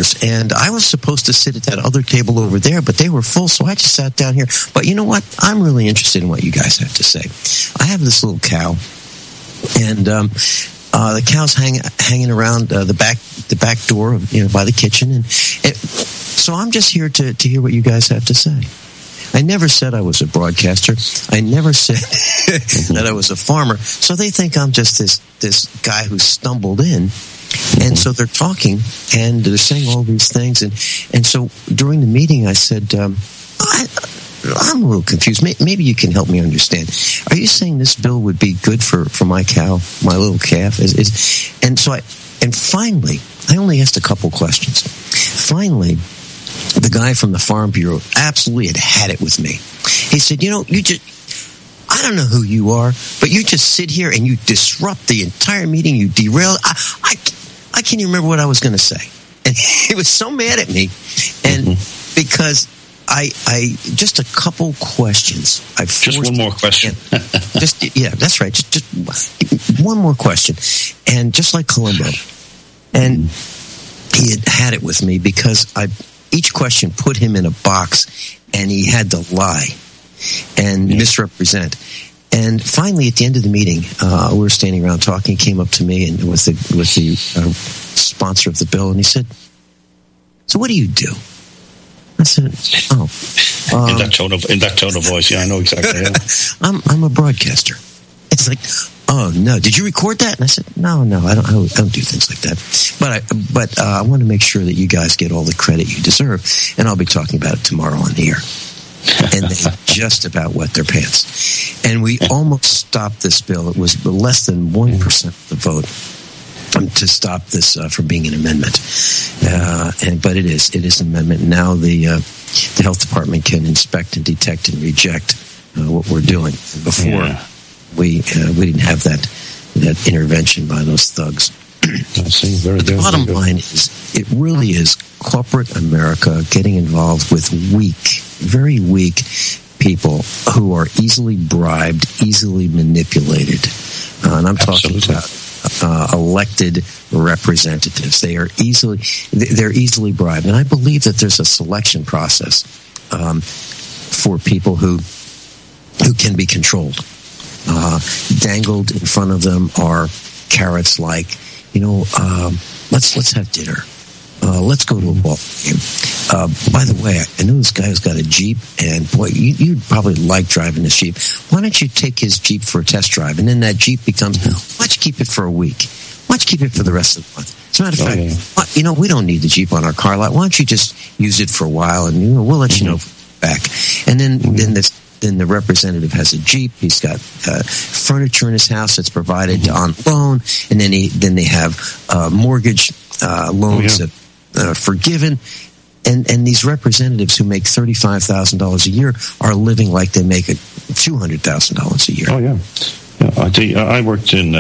cows, and I was supposed to sit at that other table over there, but they were full, so I just sat down here. But you know what? I'm really interested in what you guys have to say. I have this little cow, and the cow's hanging around the back door, by the kitchen, and so I'm just here to hear what you guys have to say. I never said I was a broadcaster. I never said that I was a farmer. So they think I'm just this guy who stumbled in. And so they're talking, and they're saying all these things. And so during the meeting, I said, I'm a little confused. Maybe you can help me understand. Are you saying this bill would be good for my cow, my little calf? And finally, I only asked a couple questions. Finally, the guy from the Farm Bureau absolutely had it with me. He said, I don't know who you are, but you just sit here and you disrupt the entire meeting. You derail. I can't even remember what I was going to say. And he was so mad at me. And because I just a couple questions. Just one more question. That's right. Just one more question. And just like Columbo. And he had it with me because each question put him in a box, and he had to lie and misrepresent. And finally, at the end of the meeting, we were standing around talking. He came up to me and with the sponsor of the bill, and he said, "So what do you do?" I said, in that tone of voice, yeah, I know exactly. Yeah. I'm a broadcaster. It's like, oh no, did you record that? And I said, no, I don't do things like that. But I want to make sure that you guys get all the credit you deserve, and I'll be talking about it tomorrow on the air. And they just about wet their pants. And we almost stopped this bill. It was less than 1% of the vote to stop this from being an amendment. But it is an amendment. Now the health department can inspect and detect and reject what we're doing. Before we didn't have that intervention by those thugs. The bottom line is, it really is corporate America getting involved with very weak people who are easily bribed, easily manipulated. And I'm talking about elected representatives. They're easily bribed. And I believe that there's a selection process for people who can be controlled. Dangled in front of them are carrots like, let's have dinner. Let's go to a ball game. By the way, I know this guy who's got a Jeep, and boy, you'd probably like driving this Jeep. Why don't you take his Jeep for a test drive? And then that Jeep becomes, why don't you keep it for a week? Why don't you keep it for the rest of the month? As a matter of fact, we don't need the Jeep on our car lot. Why don't you just use it for a while, and we'll let you know back. And then the representative has a Jeep. He's got furniture in his house that's provided on loan, and then they have mortgage loans that are forgiven. And these representatives who make $35,000 a year are living like they make $200,000 a year. Oh yeah. I worked I'll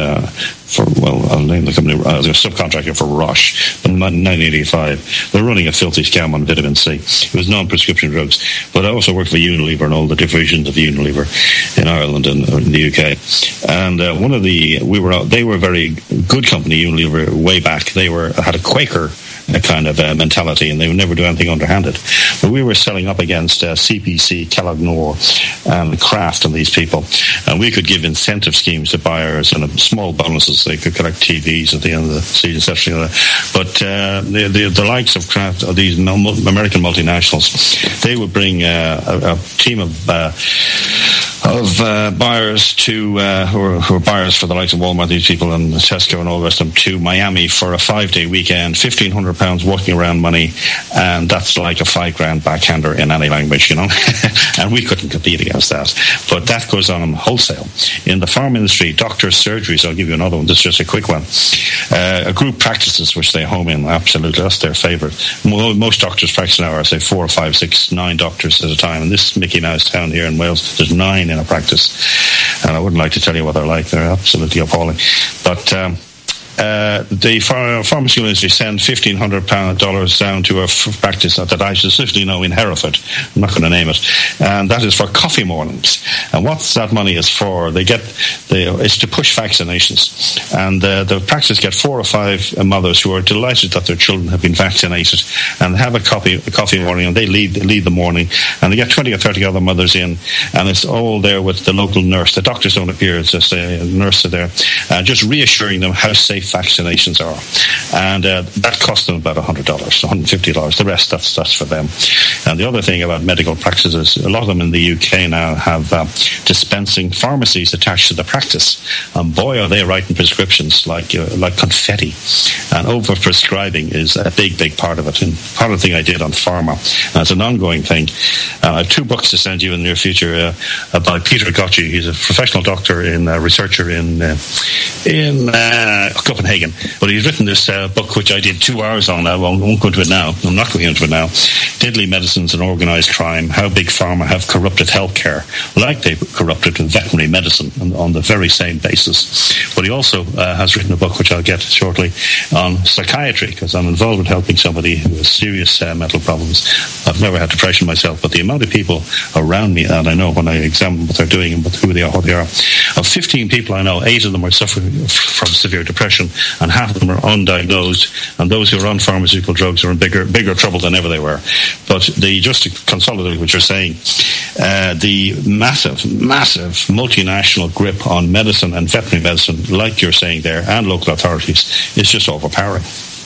name the company, as a subcontractor for Roche in 1985. They're running a filthy scam on vitamin C. It was non-prescription drugs. But I also worked for Unilever and all the divisions of Unilever in Ireland and in the UK. And they were a very good company, Unilever, way back. They had a Quaker kind of mentality, and they would never do anything underhanded. But we were selling up against CPC, Kellogg-Nor, and Kraft and these people. And we could give incentive schemes to buyers and small bonuses. They could collect TVs at the end of the season, stuff like that. But the likes of Kraft, of these American multinationals, they would bring a team of buyers who are buyers for the likes of Walmart, these people, and Tesco and all the rest of them, to Miami for a 5-day weekend, £1,500 walking around money, and that's like a $5,000 backhander in any language, and we couldn't compete against that. But that goes on wholesale. In the farm industry, doctors' surgeries, I'll give you another one, this is just a quick one. Group practices, which they home in, absolutely, that's their favourite. Most doctors practice now are, say, 4, 5, 6, 9 doctors at a time, and this Mickey Mouse town here in Wales, there's 9 in a practice, and I wouldn't like to tell you what they're like. They're absolutely appalling. But the pharmaceutical industry send $1,500 down to a practice that I specifically know in Hereford. I'm not going to name it, and that is for coffee mornings. And what that money is for, it's to push vaccinations, and the practice get 4 or 5 mothers who are delighted that their children have been vaccinated, and have a coffee morning, and they lead the morning, and they get 20 or 30 other mothers in, and it's all there with the local nurse. The doctors don't appear; it's just a nurse there, just reassuring them how safe vaccinations are, and that costs them about $100, $150. The rest, that's for them. And the other thing about medical practices, a lot of them in the UK now have dispensing pharmacies attached to the practice, and boy, are they writing prescriptions like confetti. And over-prescribing is a big part of it, and part of the thing I did on pharma. And it's an ongoing thing. I have 2 books to send you in the near future by Peter Gotchi. He's a professional doctor and researcher in Copenhagen, but he's written this book which I did 2 hours on. I won't go into it now. I'm not going into it now. Deadly Medicines and Organised Crime, How Big Pharma Have Corrupted Healthcare, like they corrupted veterinary medicine on the very same basis. But he also has written a book which I'll get shortly on psychiatry, because I'm involved with helping somebody who has serious mental problems. I've never had depression myself, but the amount of people around me, and I know when I examine what they're doing and who they are, what they are, of 15 people I know, 8 of them are suffering from severe depression, and half of them are undiagnosed, and those who are on pharmaceutical drugs are in bigger trouble than ever they were. But just to consolidate what you're saying, the massive multinational grip on medicine and veterinary medicine, like you're saying there, and local authorities, is just overpowering.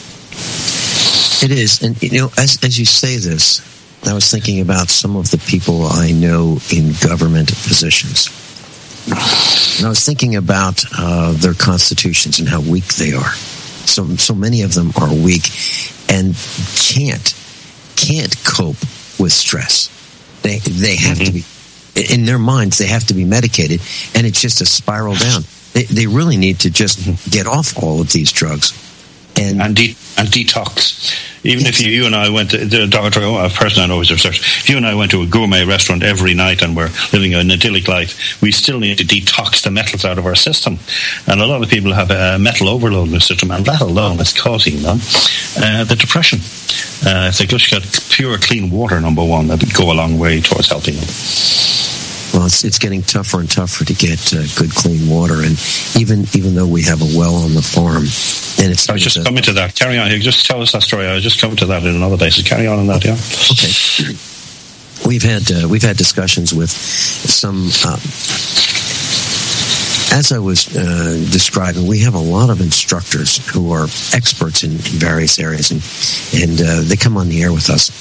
It is. And, as you say this, I was thinking about some of the people I know in government positions. And I was thinking about their constitutions and how weak they are. So many of them are weak and can't cope with stress. They have to be, in their minds, they have to be medicated, and it's just a spiral down. They really need to just get off all of these drugs and detox. Even if you and I went to the doctor, a person I know is a researcher, if you and I went to a gourmet restaurant every night and we're living an idyllic life, we still need to detox the metals out of our system. And a lot of people have a metal overload in their system, and that alone is causing them the depression. If they just get pure, clean water, number one, that would go a long way towards helping them. Well, it's getting tougher and tougher to get good, clean water, and even though we have a well on the farm, and it's. I was just coming to that. Carry on. You just tell us that story. I was just coming to that in another basis. Carry on that, yeah. Okay. We've had discussions with some. As I was describing, we have a lot of instructors who are experts in various areas, and they come on the air with us.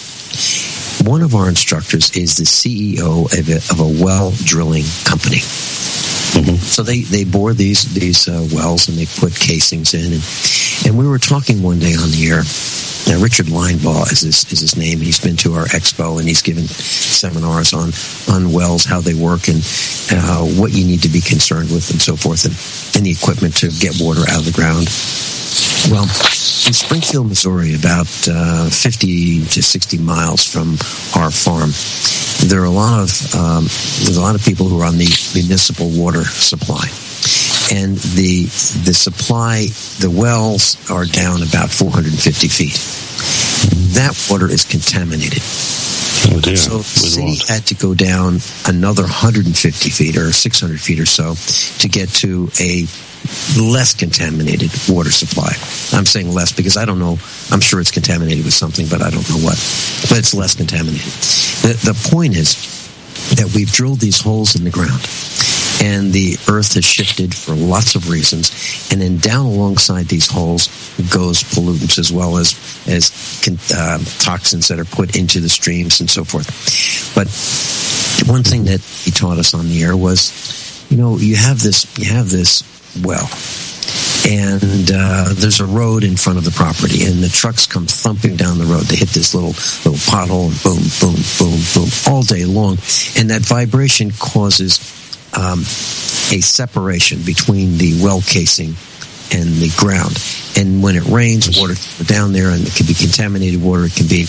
One of our instructors is the CEO of a well drilling company. Mm-hmm. So they bore these wells, and they put casings in, and we were talking one day on the air. Richard Linebaugh is his name. He's been to our expo, and he's given seminars on wells, how they work, and what you need to be concerned with, and so forth, and the equipment to get water out of the ground. Well, in Springfield, Missouri, about 50 to 60 miles from our farm, there are there's a lot of people who are on the municipal water supply. And the supply, the wells are down about 450 feet. That water is contaminated. Oh dear. So the city had to go down another 150 feet or 600 feet or so to get to a less contaminated water supply. I'm saying less because I don't know. I'm sure it's contaminated with something, but I don't know what. But it's less contaminated. The point is that we've drilled these holes in the ground, and the earth has shifted for lots of reasons, and then down alongside these holes goes pollutants as well as toxins that are put into the streams and so forth. But one thing that he taught us on the air was, you have this well, and there's a road in front of the property, and the trucks come thumping down the road. They hit this little pothole, and boom, boom, boom, boom, all day long, and that vibration causes a separation between the well casing and the ground. And when it rains, water down there, and it can be contaminated water. It can be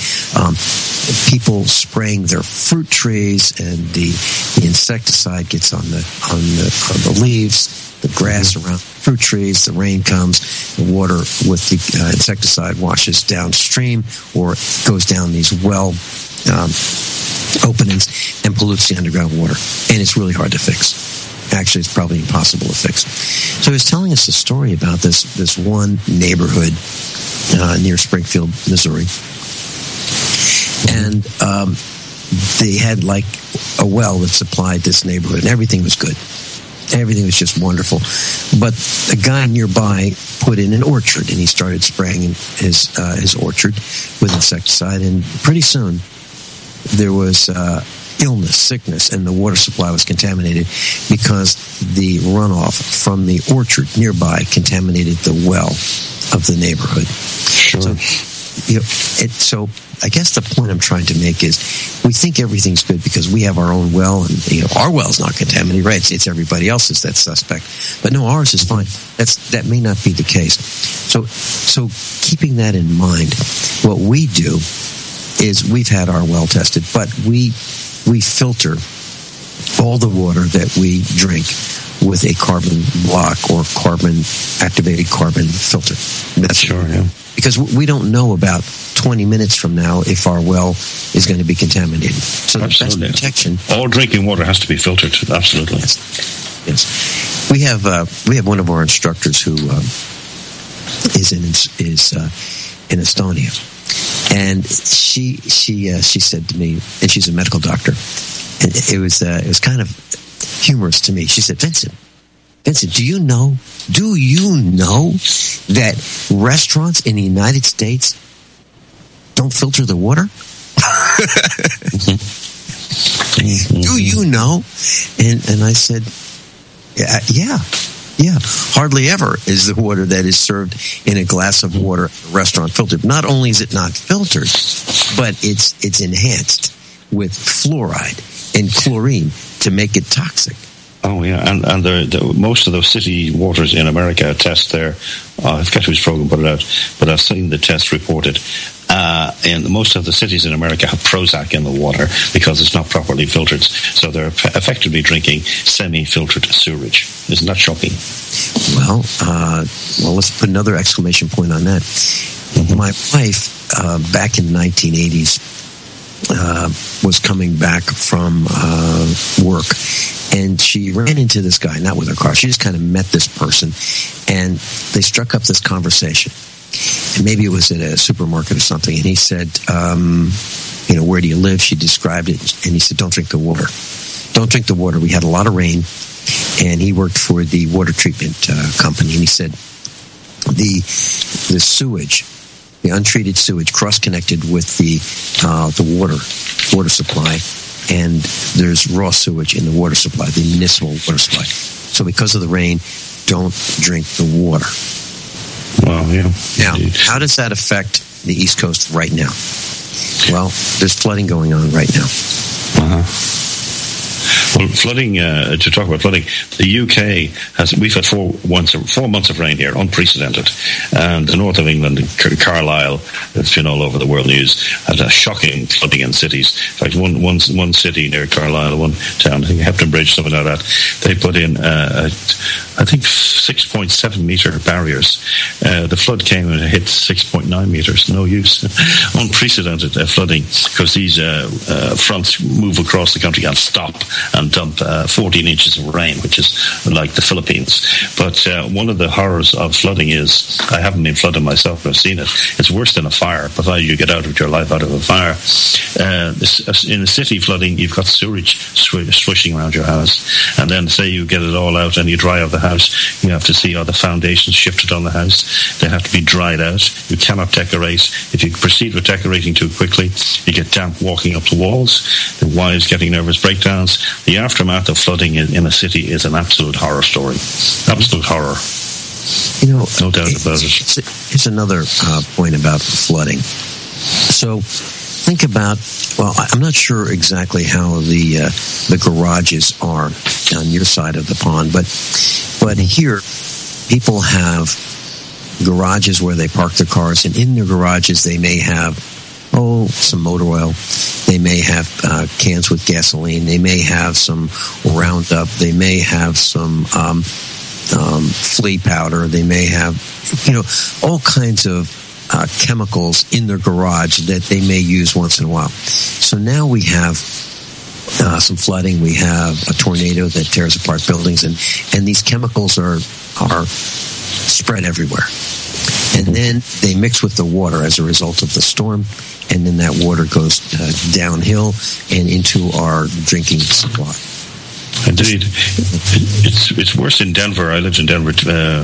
people spraying their fruit trees, and the insecticide gets on the leaves, the grass around fruit trees. The rain comes, The water with the insecticide washes downstream or goes down these well openings and pollutes the underground water. And it's really hard to fix. Actually, it's probably impossible to fix. So he was telling us a story about this one neighborhood near Springfield, Missouri. And they had like a well that supplied this neighborhood, and everything was good. Everything was just wonderful. But a guy nearby put in an orchard, and he started spraying his orchard with insecticide, and pretty soon there was illness, sickness, and the water supply was contaminated because the runoff from the orchard nearby contaminated the well of the neighborhood. Sure. So I guess the point I'm trying to make is we think everything's good because we have our own well, and our well's not contaminated, right? It's everybody else's that's suspect. But no, ours is fine. That may not be the case. So keeping that in mind, what we do is we've had our well tested, but we filter all the water that we drink with a carbon block or activated carbon filter. That's sure, yeah. Because we don't know about 20 minutes from now if our well is going to be contaminated. So the best protection. All drinking water has to be filtered. Absolutely. Yes. We have one of our instructors who is in Estonia, and she said to me, and she's a medical doctor, and it was kind of humorous to me. She said, Vincent, do you know that restaurants in the United States don't filter the water? Do you know? And I said, yeah. Hardly ever is the water that is served in a glass of water at a restaurant filtered. Not only is it not filtered, but it's enhanced with fluoride and chlorine to make it toxic. Oh yeah, and most of those city waters in America test there. I forget whose program put it out, but I've seen the test reported. And most of the cities in America have Prozac in the water because it's not properly filtered. So they're effectively drinking semi-filtered sewage. Isn't that shocking? Well, let's put another exclamation point on that. Mm-hmm. My wife, back in the 1980s, was coming back from work, and she ran into this guy, not with her car. She just kind of met this person, and they struck up this conversation. And maybe it was at a supermarket or something, and he said, where do you live? She described it, and he said, don't drink the water. Don't drink the water. We had a lot of rain, and he worked for the water treatment company, and he said, the sewage, the untreated sewage, cross-connected with the water supply, and there's raw sewage in the water supply, the municipal water supply. So because of the rain, don't drink the water. Well, yeah. Now, how does that affect the East Coast right now? Well, there's flooding going on right now. Uh-huh. Well, flooding, to talk about flooding, the UK we've had 4 months of rain here, unprecedented. And the north of England, Carlisle, it's been all over the world news, had a shocking flooding in cities. In fact, one city near Carlisle, one town, I think Hepton Bridge, something like that, they put in, I think 6.7 metre barriers. The flood came and it hit 6.9 metres, no use. Unprecedented flooding, because these fronts move across the country and stop and dump 14 inches of rain, which is like the Philippines. But one of the horrors of flooding is, I haven't been flooded myself, but I've seen it. It's worse than a fire, provided you get out of your life out of a fire. In a city flooding, you've got sewage swishing around your house. And then say you get it all out and you dry out the house, you have to see are the foundations shifted on the house. They have to be dried out. You cannot decorate. If you proceed with decorating too quickly, you get damp walking up the walls. The wives getting nervous breakdowns. The aftermath of flooding in a city is an absolute horror story. Absolute horror. No doubt about it. Here's another point about flooding. So think about, well, I'm not sure exactly how the garages are on your side of the pond, but here people have garages where they park their cars, and in their garages they may have some motor oil. They may have cans with gasoline. They may have some Roundup. They may have some flea powder. They may have, all kinds of chemicals in their garage that they may use once in a while. So now we have some flooding. We have a tornado that tears apart buildings, and these chemicals are spread everywhere. And then they mix with the water as a result of the storm, and then that water goes downhill and into our drinking supply. Indeed. It's worse in Denver. I lived in Denver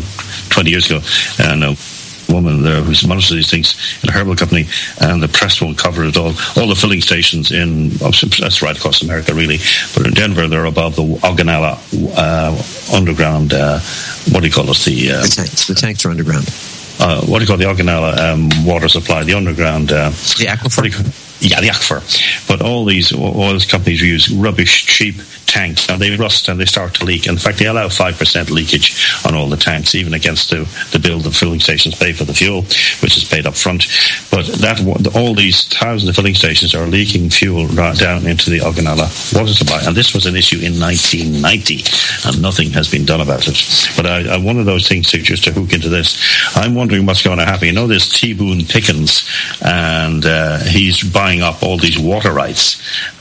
20 years ago, and a woman there who monitors these things in a herbal company, and the press won't cover it all. All the filling stations that's right across America, really. But in Denver, they're above the Ogallala underground, what do you call it? The tanks are underground. What do you call the Ogallala water supply? The underground... the aquifer? Yeah, the aquifer. But all these oil companies use rubbish, cheap tanks, and they rust and they start to leak. In fact, they allow 5% leakage on all the tanks, even against the bill the filling stations pay for the fuel, which is paid up front. But all these thousands of filling stations are leaking fuel down into the Ogallala water supply. And this was an issue in 1990, and nothing has been done about it. But one of those things, just to hook into this, I'm wondering what's going to happen. This T. Boone Pickens, and he's buying up all these water rights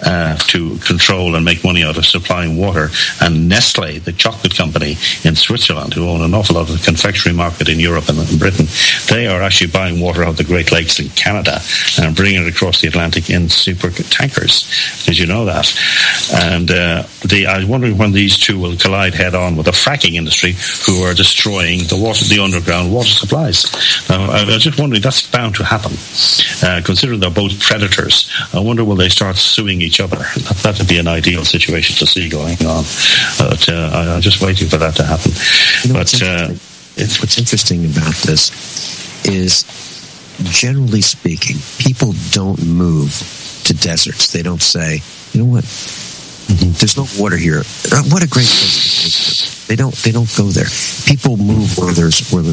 to control and make money out of supplying water. And Nestle, the chocolate company in Switzerland, who own an awful lot of the confectionery market in Europe and in Britain, they are actually buying water out of the Great Lakes in Canada and bringing it across the Atlantic in super tankers. Did you know that? And I'm wondering when these two will collide head-on with the fracking industry, who are destroying the underground water supplies. Now, I was just wondering, that's bound to happen. Considering they're both predators, I wonder will they start suing each other? That would be an ideal situation to see going on. But I'm just waiting for that to happen. What's interesting about this is, generally speaking, people don't move to deserts. They don't say, you know what, there's no water here. What a great place to visit. They don't go there. People move where there's water.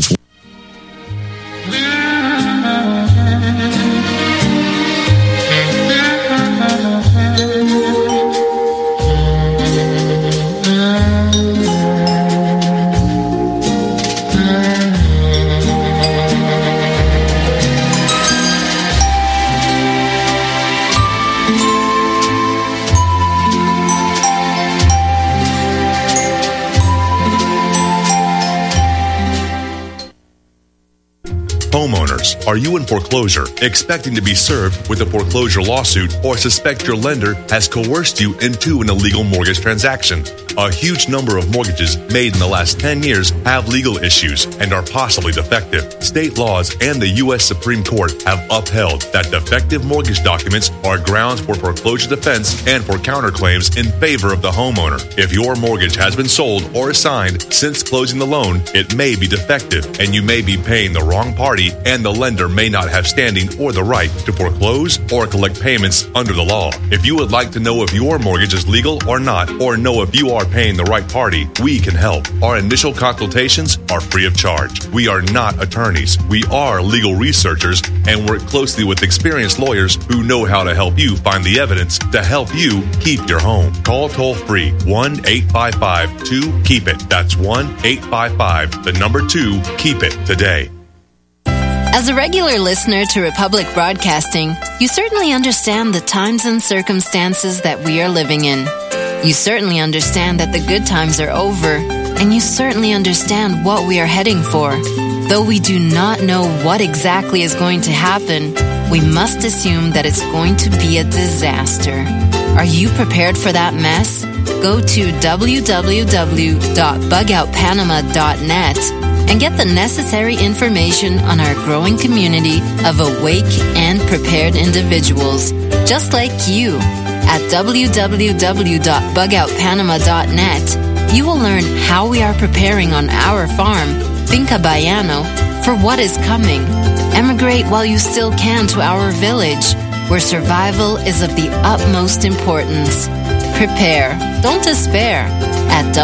Homeowners, are you in foreclosure, expecting to be served with a foreclosure lawsuit, or suspect your lender has coerced you into an illegal mortgage transaction? A huge number of mortgages made in the last 10 years have legal issues and are possibly defective. State laws and the U.S. Supreme Court have upheld that defective mortgage documents are grounds for foreclosure defense and for counterclaims in favor of the homeowner. If your mortgage has been sold or assigned since closing the loan, it may be defective, and you may be paying the wrong party, and the lender may not have standing or the right to foreclose or collect payments under the law. If you would like to know if your mortgage is legal or not, or know if you are paying the right party, we can help. Our initial consultations are free of charge. We are not attorneys. We are legal researchers and work closely with experienced lawyers who know how to help you find the evidence to help you keep your home. Call toll-free 1-855-2-KEEP-IT. That's 1-855-2-KEEP-IT today. As a regular listener to Republic Broadcasting, you certainly understand the times and circumstances that we are living in. You certainly understand that the good times are over, and you certainly understand what we are heading for. Though we do not know what exactly is going to happen, we must assume that it's going to be a disaster. Are you prepared for that mess? Go to www.bugoutpanama.net and get the necessary information on our growing community of awake and prepared individuals, just like you. At www.bugoutpanama.net, you will learn how we are preparing on our farm, Finca Bayano, for what is coming. Emigrate while you still can to our village, where survival is of the utmost importance. Prepare, don't despair, at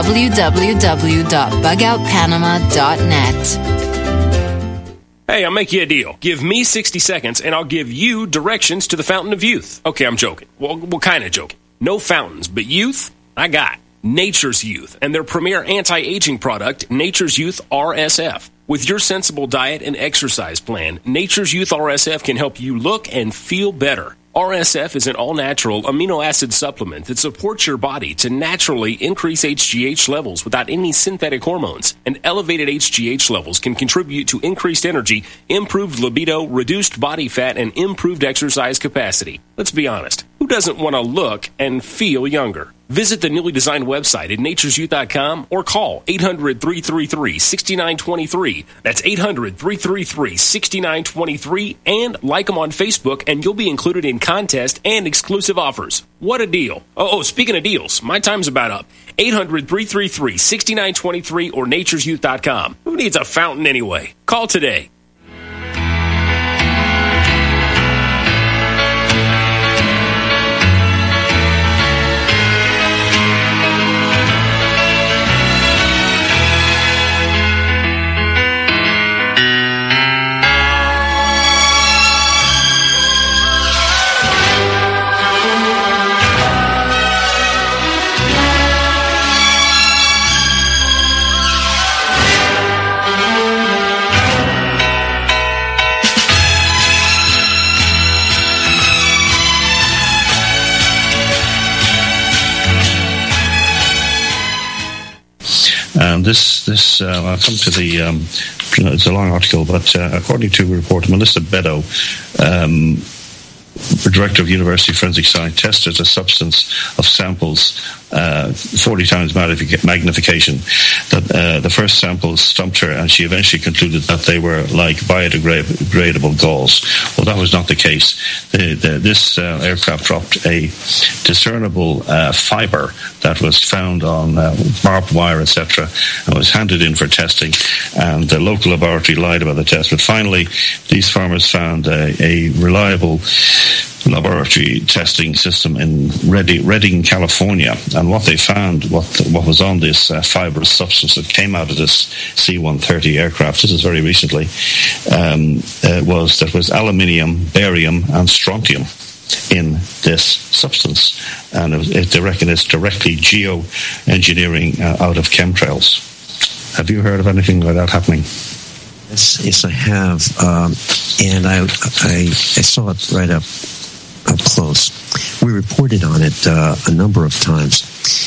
www.bugoutpanama.net. Hey, I'll make you a deal. Give me 60 seconds, and I'll give you directions to the Fountain of Youth. Okay, I'm joking. Well, kind of joking. No fountains, but youth, I got. Nature's Youth and their premier anti-aging product, Nature's Youth RSF. With your sensible diet and exercise plan, Nature's Youth RSF can help you look and feel better. RSF is an all-natural amino acid supplement that supports your body to naturally increase HGH levels without any synthetic hormones. And elevated HGH levels can contribute to increased energy, improved libido, reduced body fat, and improved exercise capacity. Let's be honest, who doesn't want to look and feel younger? Visit the newly designed website at naturesyouth.com or call 800-333-6923. That's 800-333-6923, and like them on Facebook, and you'll be included in contest and exclusive offers. What a deal. Oh, speaking of deals, my time's about up. 800-333-6923 or naturesyouth.com. Who needs a fountain anyway? Call today. This I'll come to the, it's a long article, but according to a report, Melissa Beddoe, Director of University Forensic Science, tested a substance of samples 40 times magnification. That the first samples stumped her, and she eventually concluded that they were like biodegradable gauze. Well, that was not the case. This aircraft dropped a discernible fibre that was found on barbed wire, etc., and was handed in for testing. And the local laboratory lied about the test. But finally, these farmers found a reliable laboratory testing system in Redding, California, and what they found, what was on this fibrous substance that came out of this C-130 aircraft, this is very recently, was aluminium, barium, and strontium in this substance, and they reckon it's directly geoengineering out of chemtrails. Have you heard of anything like that happening? Yes, I have, and I saw it right up close. We reported on it a number of times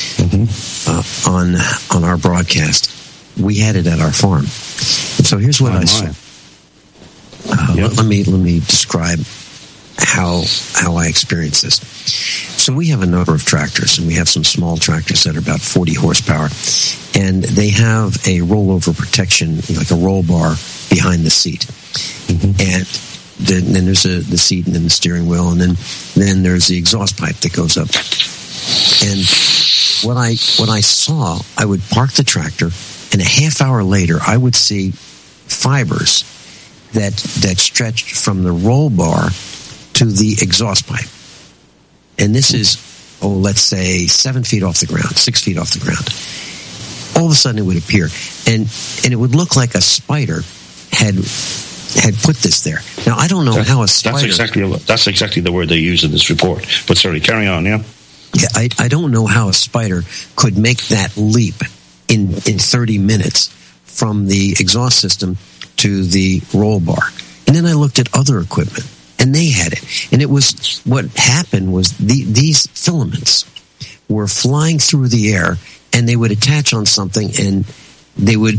on our broadcast. We had it at our farm. And so here's what I saw. Let me describe how I experienced this. So we have a number of tractors, and we have some small tractors that are about 40 horsepower, and they have a rollover protection, like a roll bar behind the seat. And then there's the seat, and then the steering wheel, and then there's the exhaust pipe that goes up. And what I saw, I would park the tractor, and a half hour later, I would see fibers that stretched from the roll bar to the exhaust pipe. And this is, let's say 7 feet off the ground, 6 feet off the ground. All of a sudden, it would appear, and it would look like a spider had put this there. Now, I don't know how a spider... That's exactly the word they use in this report. But sorry, carry on, yeah? Yeah, I don't know how a spider could make that leap in 30 minutes from the exhaust system to the roll bar. And then I looked at other equipment, and they had it. And it was, what happened was these filaments were flying through the air, and they would attach on something, and they would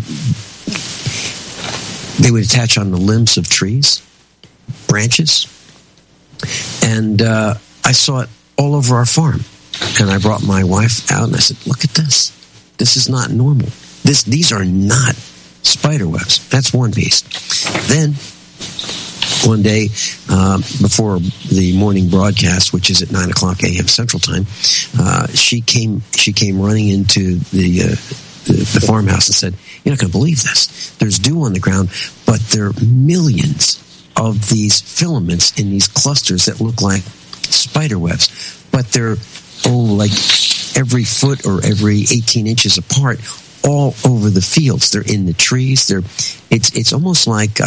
attach on the limbs of trees, branches, and I saw it all over our farm. And I brought my wife out, and I said, "Look at this. This is not normal. These are not spider webs." That's one piece. Then one day before the morning broadcast, which is at 9:00 a.m. Central Time, she came running into the farmhouse and said, "You're not going to believe this. There's dew on the ground, but there are millions of these filaments in these clusters that look like spider webs, but they're like every foot or every 18 inches apart, all over the fields. They're in the trees. It's almost like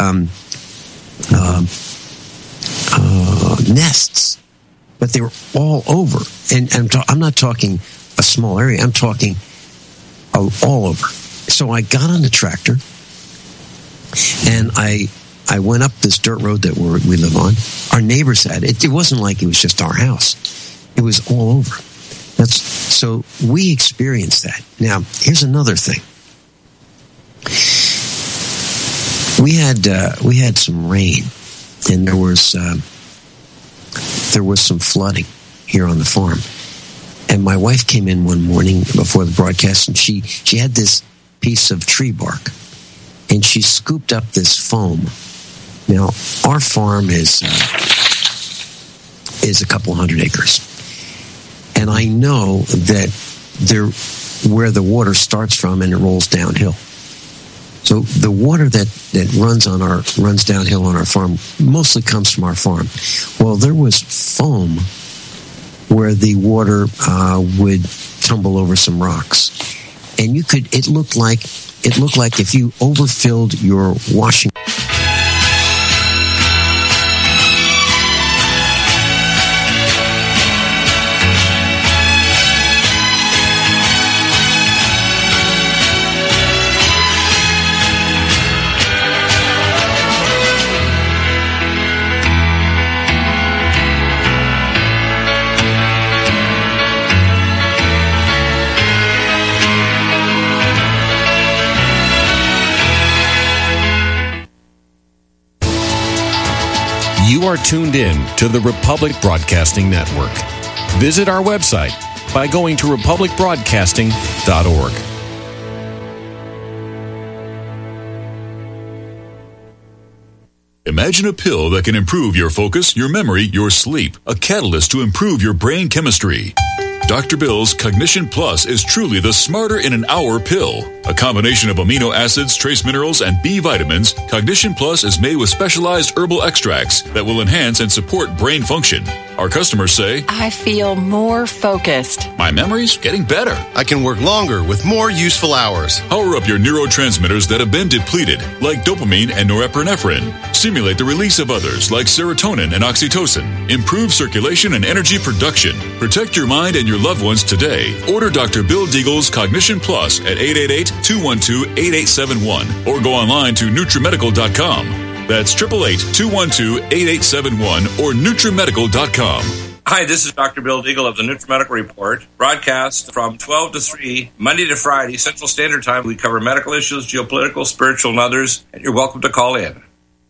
nests, but they were all over. And I'm not talking a small area. I'm talking all over. So I got on the tractor, and I went up this dirt road that we live on. Our neighbors had it. It wasn't like it was just our house. It was all over. So we experienced that. Now, here's another thing. We had some rain, and there was some flooding here on the farm. And my wife came in one morning before the broadcast, and she had this piece of tree bark, and she scooped up this foam. Now, our farm is a couple hundred acres, and I know that where the water starts from and it rolls downhill. So the water that runs downhill on our farm mostly comes from our farm. Well, there was foam where the water would tumble over some rocks, and it looked like if you overfilled your washing. You are tuned in to the Republic Broadcasting Network. Visit our website by going to republicbroadcasting.org. Imagine a pill that can improve your focus, your memory, your sleep, a catalyst to improve your brain chemistry. Dr. Bill's Cognition Plus is truly the smarter in an hour pill. A combination of amino acids, trace minerals, and B vitamins, Cognition Plus is made with specialized herbal extracts that will enhance and support brain function. Our customers say, I feel more focused. My memory's getting better. I can work longer with more useful hours. Power up your neurotransmitters that have been depleted, like dopamine and norepinephrine. Stimulate the release of others, like serotonin and oxytocin. Improve circulation and energy production. Protect your mind and your loved ones today. Order Dr. Bill Deagle's Cognition Plus at 888-212-8871 or go online to NutriMedical.com. That's 888-212-8871 or NutriMedical.com. Hi, this is Dr. Bill Deagle of the NutriMedical Report, broadcast from 12 to 3, Monday to Friday, Central Standard Time. We cover medical issues, geopolitical, spiritual, and others, and you're welcome to call in.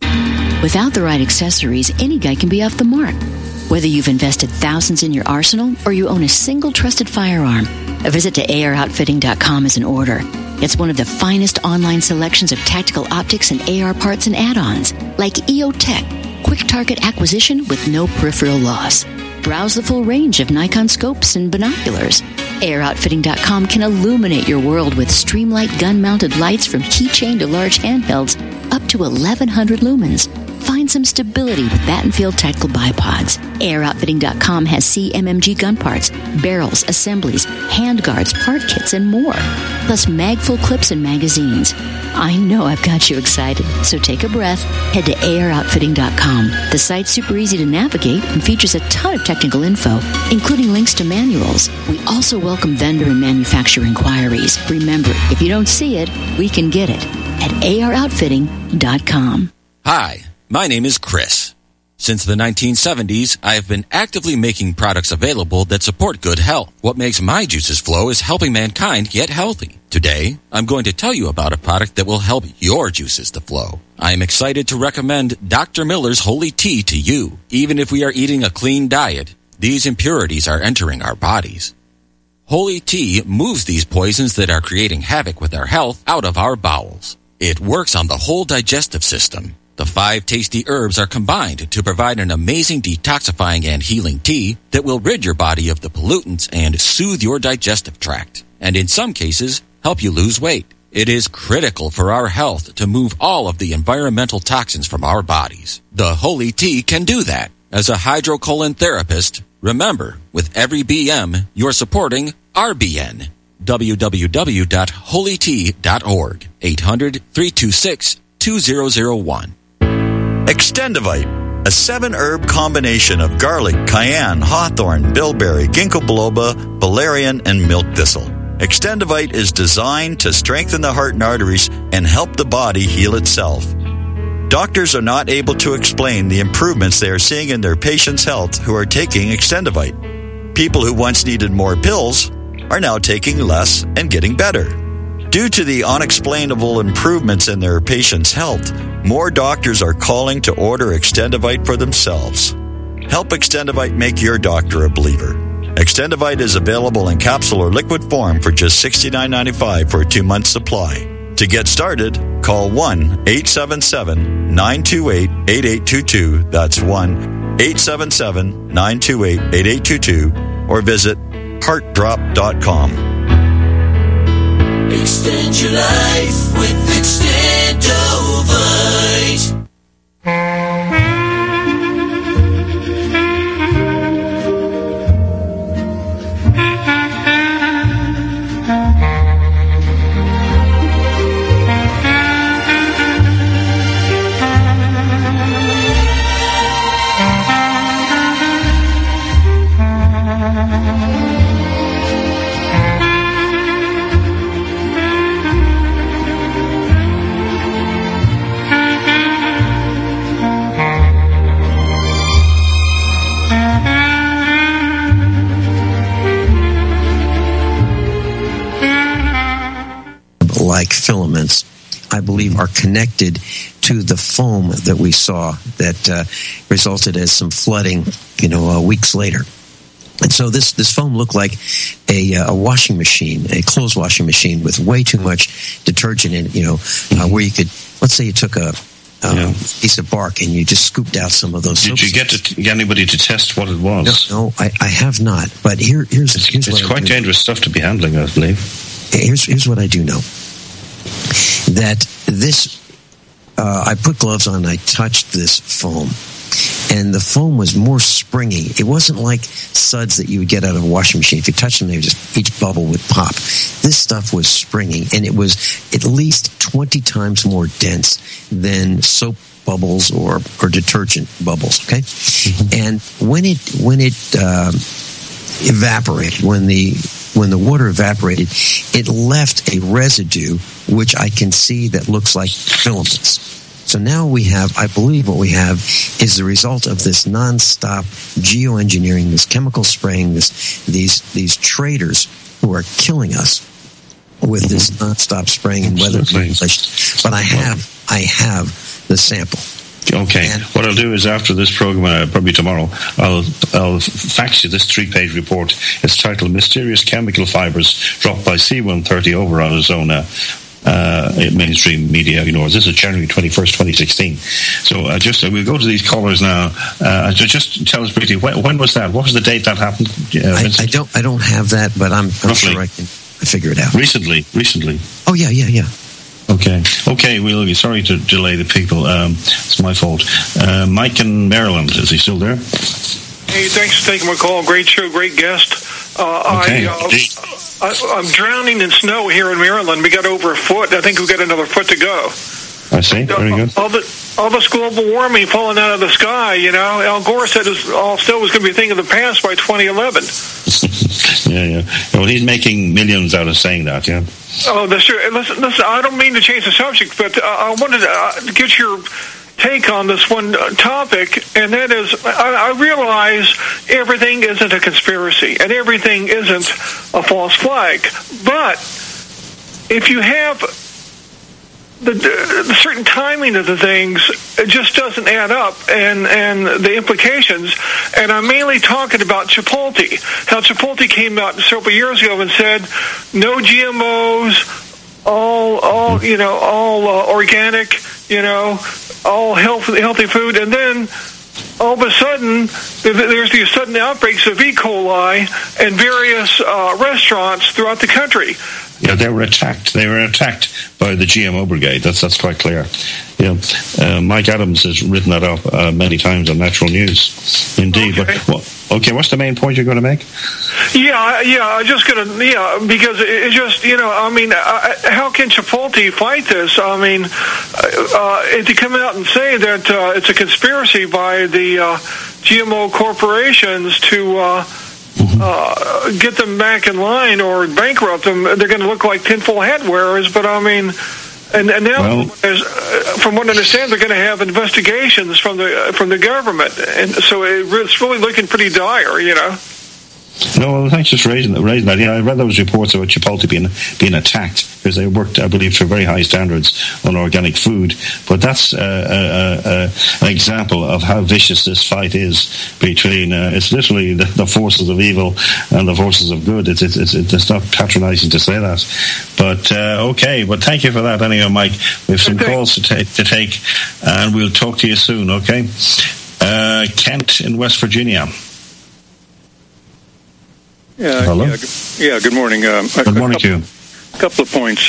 Without the right accessories, any guy can be off the mark. Whether you've invested thousands in your arsenal or you own a single trusted firearm, a visit to AROutfitting.com is in order. It's one of the finest online selections of tactical optics and AR parts and add-ons, like EOTech, quick target acquisition with no peripheral loss. Browse the full range of Nikon scopes and binoculars. AROutfitting.com can illuminate your world with Streamlight gun-mounted lights from keychain to large handhelds up to 1,100 lumens. Find some stability with Battenfield tactical bipods. AirOutfitting.com has CMMG gun parts, barrels, assemblies, handguards, part kits, and more. Plus mag-full clips and magazines. I know I've got you excited, so take a breath. Head to AirOutfitting.com. The site's super easy to navigate and features a ton of technical info, including links to manuals. We also welcome vendor and manufacturer inquiries. Remember, if you don't see it, we can get it at AirOutfitting.com. Hi. My name is Chris. Since the 1970s, I have been actively making products available that support good health. What makes my juices flow is helping mankind get healthy. Today, I'm going to tell you about a product that will help your juices to flow. I am excited to recommend Dr. Miller's Holy Tea to you. Even if we are eating a clean diet, these impurities are entering our bodies. Holy Tea moves these poisons that are creating havoc with our health out of our bowels. It works on the whole digestive system. The 5 tasty herbs are combined to provide an amazing detoxifying and healing tea that will rid your body of the pollutants and soothe your digestive tract, and in some cases, help you lose weight. It is critical for our health to move all of the environmental toxins from our bodies. The Holy Tea can do that. As a hydrocolon therapist, remember, with every BM, you're supporting RBN. www.holytea.org. 800-326-2001. Extendivite, a 7-herb combination of garlic, cayenne, hawthorn, bilberry, ginkgo biloba, valerian, and milk thistle. Extendivite is designed to strengthen the heart and arteries and help the body heal itself. Doctors are not able to explain the improvements they are seeing in their patients' health who are taking Extendivite. People who once needed more pills are now taking less and getting better. Due to the unexplainable improvements in their patients' health, more doctors are calling to order Extendivite for themselves. Help Extendivite make your doctor a believer. Extendivite is available in capsule or liquid form for just $69.95 for a 2-month supply. To get started, call 1-877-928-8822. That's 1-877-928-8822. Or visit heartdrop.com. Extend your life with Extendovite. Like filaments, I believe, are connected to the foam that we saw that resulted as some flooding, weeks later. And so this foam looked like a washing machine, a clothes washing machine with way too much detergent in it, where you could, let's say you took a piece of bark and you just scooped out some of those. Did you get anybody to test what it was? No, I have not. But here's it's quite dangerous stuff to be handling, I believe. Here's what I do know. That this, I put gloves on, I touched this foam, and the foam was more springy. It wasn't like suds that you would get out of a washing machine. If you touched them, they would just, each bubble would pop. This stuff was springy, and it was at least 20 times more dense than soap bubbles or detergent bubbles, okay? Mm-hmm. And when it evaporated, when the water evaporated, it left a residue, which I can see that looks like filaments. So now I believe what we have is the result of this nonstop geoengineering, this chemical spraying, these traders who are killing us with this nonstop spraying and weather manipulation. But I have the sample. Okay. What I'll do is after this program, probably tomorrow, I'll fax you this 3-page report. It's titled "Mysterious Chemical Fibers Dropped by C-130 over Arizona." Mainstream media ignores. This is January 21st, 2016. So we'll go to these callers now. Just tell us briefly, when was that? What was the date that happened? I don't have that, but I'm sure I can figure it out. Recently. Oh yeah. Okay. We'll sorry to delay the people. It's my fault. Mike in Maryland, is he still there? Hey, thanks for taking my call. Great show, great guest. Okay. I'm drowning in snow here in Maryland. We got over a foot. I think we've got another foot to go. I see. Very good. All this global warming falling out of the sky, Al Gore said all snow was going to be a thing of the past by 2011. Yeah. Well, he's making millions out of saying that, yeah. Oh, that's true. Listen, I don't mean to change the subject, but I wanted to get your take on this one topic, and that is, I realize everything isn't a conspiracy, and everything isn't a false flag, but if you have the certain timing of the things, it just doesn't add up, and the implications. And I'm mainly talking about Chipotle. How Chipotle came out several years ago and said no GMOs, all organic, all healthy food, and then all of a sudden there's these sudden outbreaks of E. coli in various restaurants throughout the country. Yeah, they were attacked. They were attacked by the GMO brigade. That's quite clear. Mike Adams has written that up many times on Natural News. Indeed. Okay. But, what's the main point you're going to make? I'm just going to, because it's just, how can Chipotle fight this? I mean, to come out and say that it's a conspiracy by the GMO corporations to get them back in line or bankrupt them, they're going to look like tinfoil hat wearers. But I mean, and now, from what I understand, they're going to have investigations from the government, and so it's really looking pretty dire, No, well, thanks for raising that. Yeah, I read those reports about Chipotle being attacked because they worked, I believe, to very high standards on organic food. But that's an example of how vicious this fight is between. It's literally the forces of evil and the forces of good. It's not patronising to say that. But okay, but thank you for that. Anyway, Mike, we have some calls to take, and we'll talk to you soon. Okay, Kent in West Virginia. Hello? Good morning. Good morning to you. A couple of points.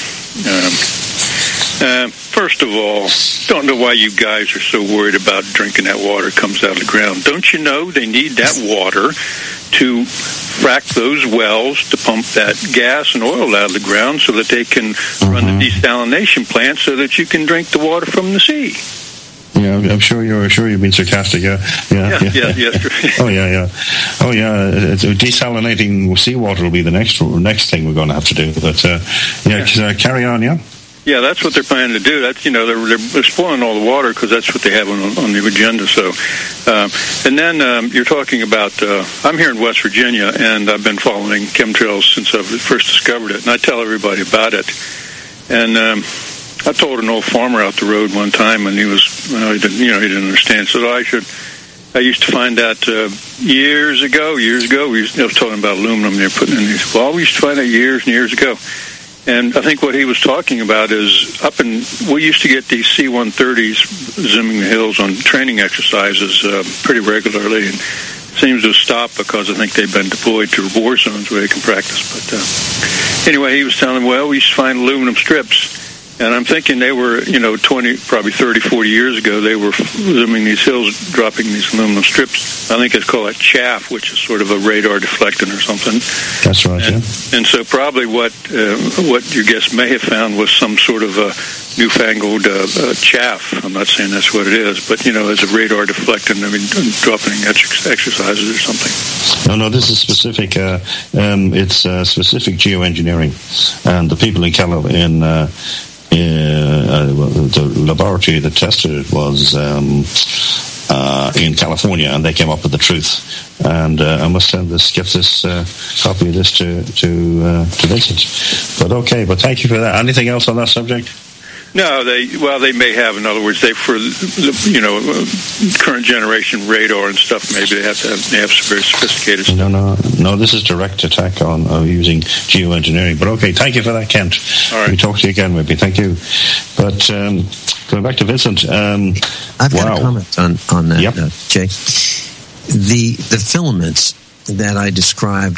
First of all, don't know why you guys are so worried about drinking that water that comes out of the ground. Don't you know they need that water to frack those wells to pump that gas and oil out of the ground so that they can run the desalination plant so that you can drink the water from the sea? Yeah, I'm sure you've been sarcastic. Yeah. Oh yeah. Desalinating seawater will be the next thing we're going to have to do. But carry on. Yeah. Yeah, that's what they're planning to do. That's they're spoiling all the water because that's what they have on the agenda. So, and then you're talking about. I'm here in West Virginia, and I've been following chemtrails since I first discovered it, and I tell everybody about it. And I told an old farmer out the road one time, and he didn't understand. So I used to find out years ago. I was talking about aluminum they're putting in these. Well, we used to find out years and years ago. And I think what he was talking about is we used to get these C-130s zooming the hills on training exercises pretty regularly, and it seems to have stopped because I think they've been deployed to war zones where they can practice. But anyway, he was telling me, we used to find aluminum strips. And I'm thinking they were, 20, probably 30, 40 years ago, they were zooming these hills, dropping these aluminum strips. I think it's called a chaff, which is sort of a radar deflectant or something. That's right, And so probably what your guest may have found was some sort of a newfangled chaff. I'm not saying that's what it is, but, as a radar deflectant, dropping exercises or something. No, this is specific. It's specific geoengineering. And the people in California, the laboratory that tested it was in California, and they came up with the truth. And I must get this copy of this to Vincent. But okay, but thank you for that. Anything else on that subject? No, they may have. In other words, for the current generation radar and stuff. Maybe they have some very sophisticated stuff. No. This is direct attack on using geoengineering. But okay, thank you for that, Kent. All right. We talk to you again, maybe. Thank you. But going back to Vincent, I've got a comment on that, Jay. The filaments that I described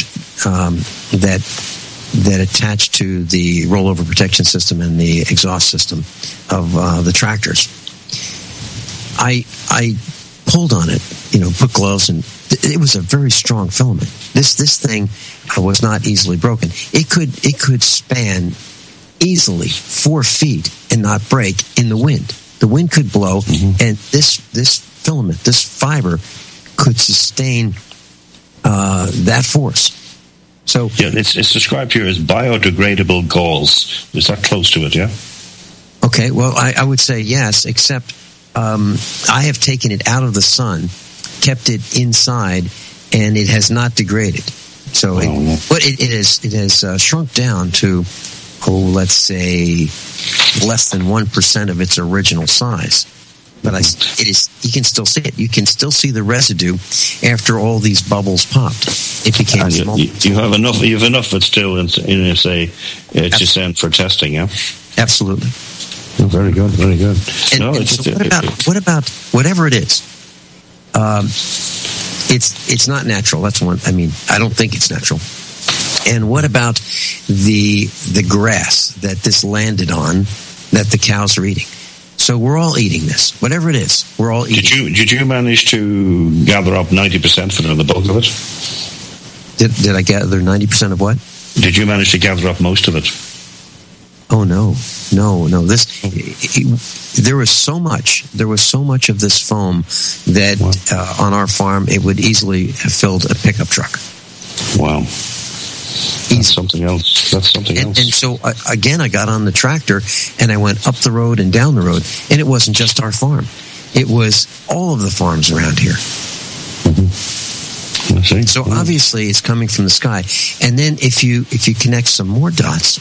that attach to the rollover protection system and the exhaust system of the tractors. I pulled on it, put gloves, and it was a very strong filament. This thing was not easily broken. It could span easily 4 feet and not break in the wind. The wind could blow, and this filament, this fiber, could sustain that force. So it's described here as biodegradable gauze. Is that close to it? Yeah. Okay. Well, I would say yes, except I have taken it out of the sun, kept it inside, and it has not degraded. So, it has shrunk down to, let's say, less than 1% of its original size. But you can still see it. You can still see the residue after all these bubbles popped. It became small. You have enough. You have enough of it still in HSN for testing. Yeah, absolutely. Oh, very good. Very good. What about whatever it is? It's not natural. That's one. I don't think it's natural. And what about the grass that this landed on that the cows are eating? So we're all eating this. Whatever it is, we're all eating. Did you manage to gather up 90% of it, or the bulk of it? Did I gather 90% of what? Did you manage to gather up most of it? Oh no. There was so much of this foam that on our farm it would easily have filled a pickup truck. Wow. That's something else. And so, again, I got on the tractor and I went up the road and down the road. And it wasn't just our farm. It was all of the farms around here. Mm-hmm. So obviously it's coming from the sky. And then if you connect some more dots,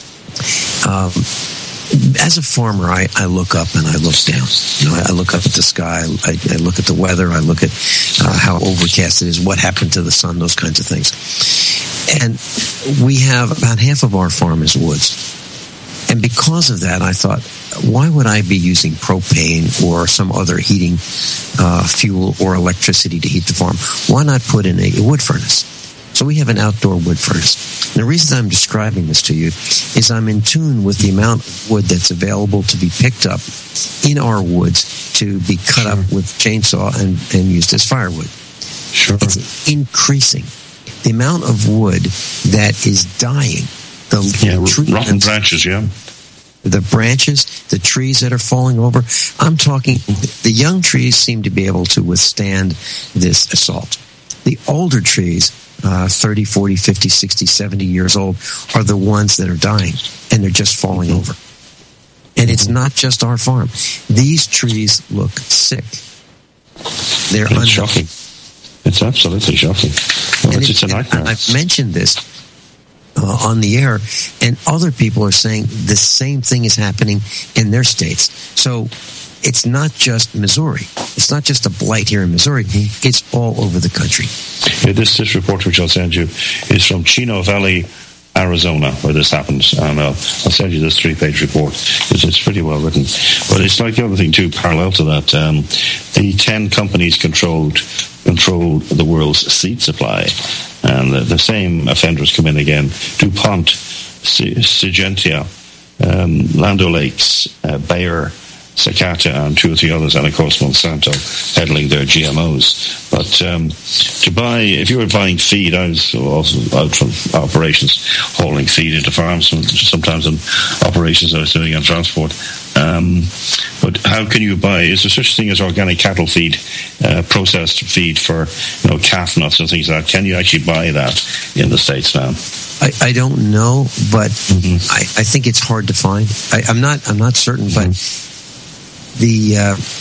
as a farmer, I look up and I look down. I look up at the sky. I look at the weather. I look at how overcast it is, what happened to the sun, those kinds of things. And we have about half of our farm is woods. And because of that, I thought, why would I be using propane or some other heating fuel or electricity to heat the farm? Why not put in a wood furnace? So we have an outdoor wood furnace. And the reason I'm describing this to you is I'm in tune with the amount of wood that's available to be picked up in our woods to be cut up with chainsaw and used as firewood. Sure. It's increasing. The amount of wood that is dying. Rotten branches, the branches, the trees that are falling over. I'm talking, the young trees seem to be able to withstand this assault. The older trees, 30, 40, 50, 60, 70 years old, are the ones that are dying, and they're just falling over. And it's not just our farm. These trees look sick. They're shocking. It's absolutely shocking. Well, it's a nightmare. I've mentioned this on the air, and other people are saying the same thing is happening in their states. So it's not just Missouri. It's not just a blight here in Missouri. It's all over the country. Yeah, this report which I'll send you is from Chino Valley, Arizona, where this happens. And I'll send you this 3-page report. It's pretty well written. But it's like the other thing, too, parallel to that. The 10 companies control the world's seed supply. And the same offenders come in again. DuPont, Syngenta, Land O'Lakes, Bayer, Sakata, and 2 or 3 others, and of course Monsanto peddling their GMOs. But to buy, if you were buying feed, I was also out from operations hauling feed into farms, sometimes in operations I was doing on transport. But how can you buy? Is there such a thing as organic cattle feed, processed feed for calf nuts and things like that? Can you actually buy that in the States now? I don't know, but I think it's hard to find. I'm not certain, but the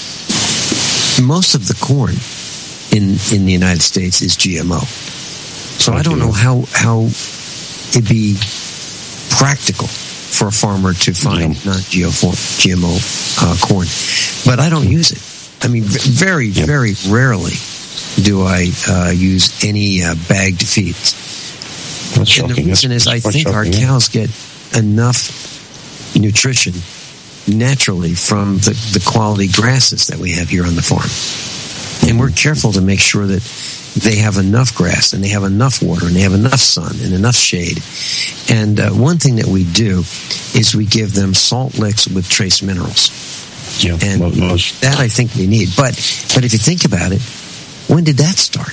most of the corn in the United States is GMO. So I don't know how it'd be practical for a farmer to find non-GMO corn. But I don't use it. I mean, very, very rarely do I use any bagged feeds. That's shocking. And the reason is I think our cows get enough nutrition naturally from the quality grasses that we have here on the farm. And we're careful to make sure that they have enough grass and they have enough water and they have enough sun and enough shade. And one thing that we do is we give them salt licks with trace minerals. Yeah, and that I think we need. But if you think about it, when did that start?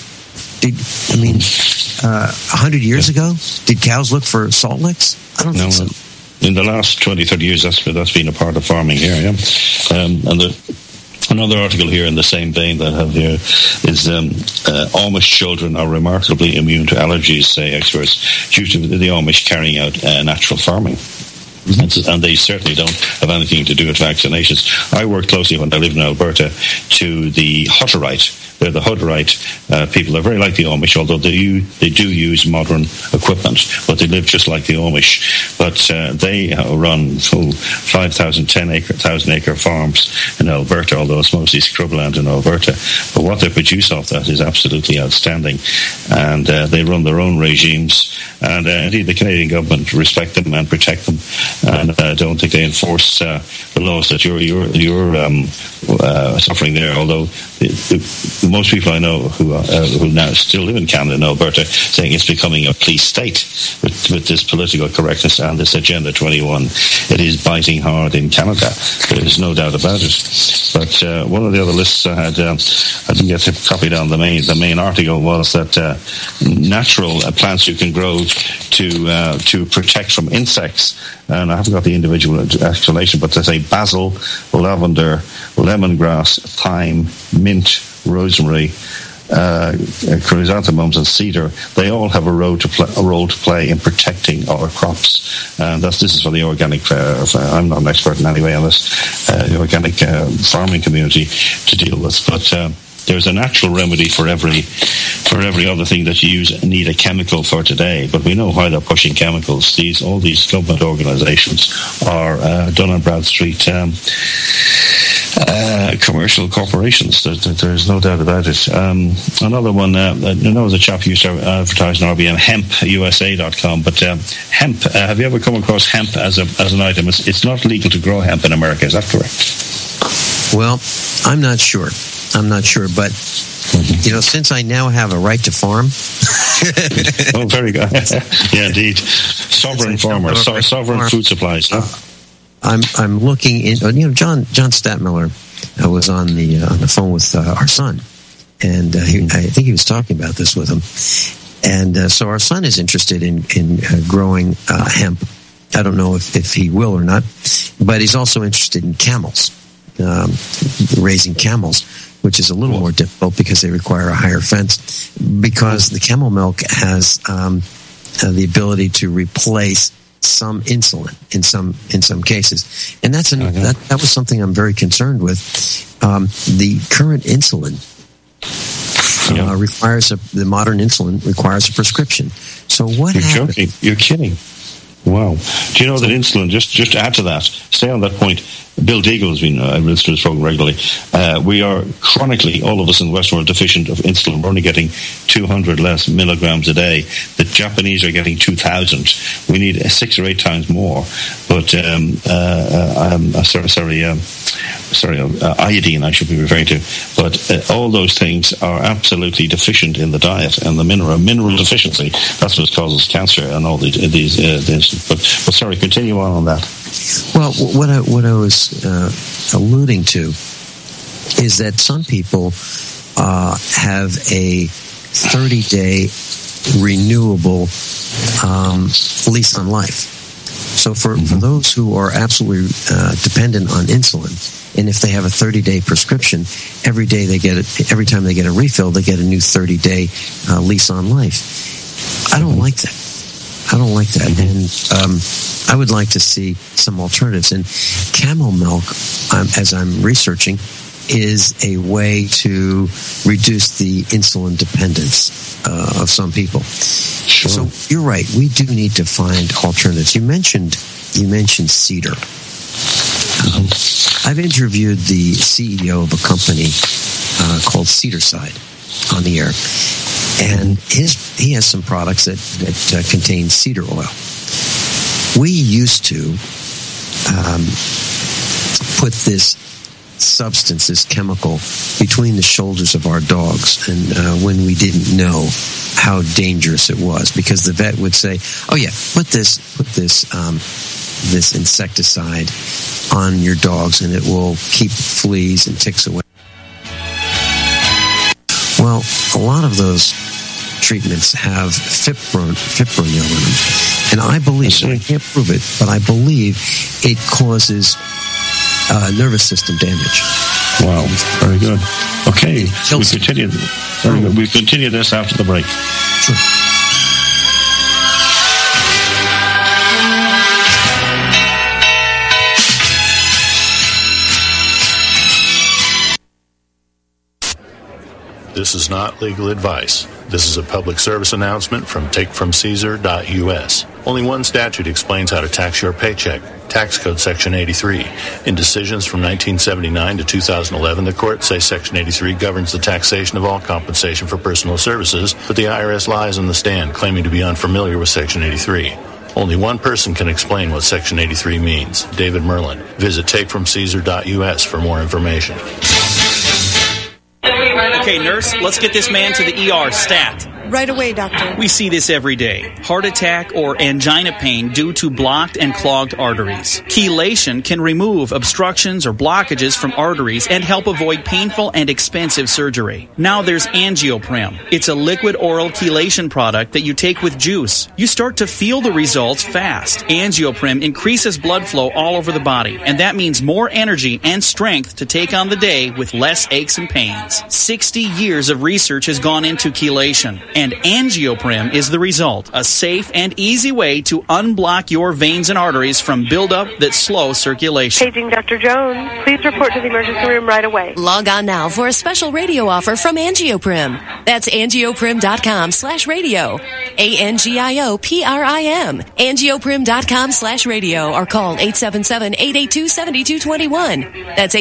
100 years ago, did cows look for salt licks? I don't think so. In the last 20, 30 years, that's been a part of farming here, yeah. Another article here in the same vein that I have here is Amish children are remarkably immune to allergies, say experts, due to the Amish carrying out natural farming. And they certainly don't have anything to do with vaccinations. I worked closely when I lived in Alberta to the Hutterite. They're the Hutterite people. They're very like the Amish, although they do use modern equipment, but they live just like the Amish. But they run full 5,000, 10,000-acre farms in Alberta, although it's mostly scrubland in Alberta. But what they produce off that is absolutely outstanding. And they run their own regimes, And indeed, the Canadian government respect them and protect them, and I don't think they enforce the laws that you're suffering there. Although most people I know who now still live in Canada and Alberta saying it's becoming a police state with this political correctness and this Agenda 21. It is biting hard in Canada. There's no doubt about it. But one of the other lists I had, I didn't get to copy down the main article, was that natural plants you can grow to protect from insects. And I haven't got the individual explanation, but they say basil, lavender, lemongrass, thyme, mint, rosemary, chrysanthemums and cedar. They all have a role to play in protecting our crops. And this is for the organic. I'm not an expert in any way on this. The organic farming community to deal with, but. There's a natural remedy for every other thing that you need a chemical for today. But we know why they're pushing chemicals. All these government organisations are Dun & Bradstreet commercial corporations. There's no doubt about it. Another one, I know the chap used to advertise on RBM, hempusa.com, but hemp, have you ever come across hemp as an item? It's not legal to grow hemp in America, is that correct? Well, I'm not sure, but since I now have a right to farm. Oh, very good. Yeah, indeed. Sovereign farmer, sovereign food supplies. Huh? I'm looking in. John Statmiller was on the phone with our son, and I think he was talking about this with him. And so our son is interested in growing hemp. I don't know if he will or not, but he's also interested in camels, raising camels, which is a little more difficult because they require a higher fence, because the camel milk has the ability to replace some insulin in some cases, and that was something I'm very concerned with. The current insulin the modern insulin requires a prescription. So what? You're joking? You're kidding? Wow. Do you know that insulin, just to add to that, stay on that point, Bill Deagle has been listening to this program regularly. We are chronically, all of us in the Western world, deficient of insulin. We're only getting 200 less milligrams a day. The Japanese are getting 2,000. We need 6 or 8 times more. But iodine I should be referring to. But all those things are absolutely deficient in the diet, and the mineral deficiency, that's what causes cancer and all these but sorry, continue on that. Well, what I was alluding to is that some people have a 30-day renewable lease on life. So for those who are absolutely dependent on insulin, and if they have a 30-day prescription, every time they get a refill, they get a new 30-day lease on life. I don't like that. And I would like to see some alternatives. And camel milk, as I'm researching, is a way to reduce the insulin dependence of some people. Sure. So you're right. We do need to find alternatives. You mentioned cedar. I've interviewed the CEO of a company called Cedarside on the air, and he has some products that contain cedar oil. We used to put this substance, this chemical, between the shoulders of our dogs, and when we didn't know how dangerous it was, because the vet would say, "Oh yeah, put this insecticide on your dogs, and it will keep fleas and ticks away." Well, a lot of those treatments have fipronil in them, and I believe, I can't prove it, but I believe it causes nervous system damage. Wow, very good. Okay, we continue. Very good. We continue this after the break. Sure. This is not legal advice. This is a public service announcement from takefromcaesar.us. Only one statute explains how to tax your paycheck, Tax Code Section 83. In decisions from 1979 to 2011, the courts say Section 83 governs the taxation of all compensation for personal services, but the IRS lies on the stand, claiming to be unfamiliar with Section 83. Only one person can explain what Section 83 means, David Merlin. Visit takefromcaesar.us for more information. Okay, nurse, let's get this man to the ER, stat. Right away, doctor. We see this every day. Heart attack or angina pain due to blocked and clogged arteries. Chelation can remove obstructions or blockages from arteries and help avoid painful and expensive surgery. Now there's Angioprim. It's a liquid oral chelation product that you take with juice. You start to feel the results fast. Angioprim increases blood flow all over the body, and that means more energy and strength to take on the day with less aches and pains. 60 years of research has gone into chelation. And Angioprim is the result, a safe and easy way to unblock your veins and arteries from buildup that slow circulation. Paging Dr. Jones. Please report to the emergency room right away. Log on now for a special radio offer from Angioprim. That's angioprim.com/radio. ANGIOPRIM. Angioprim.com/radio or call 877-882-7221. That's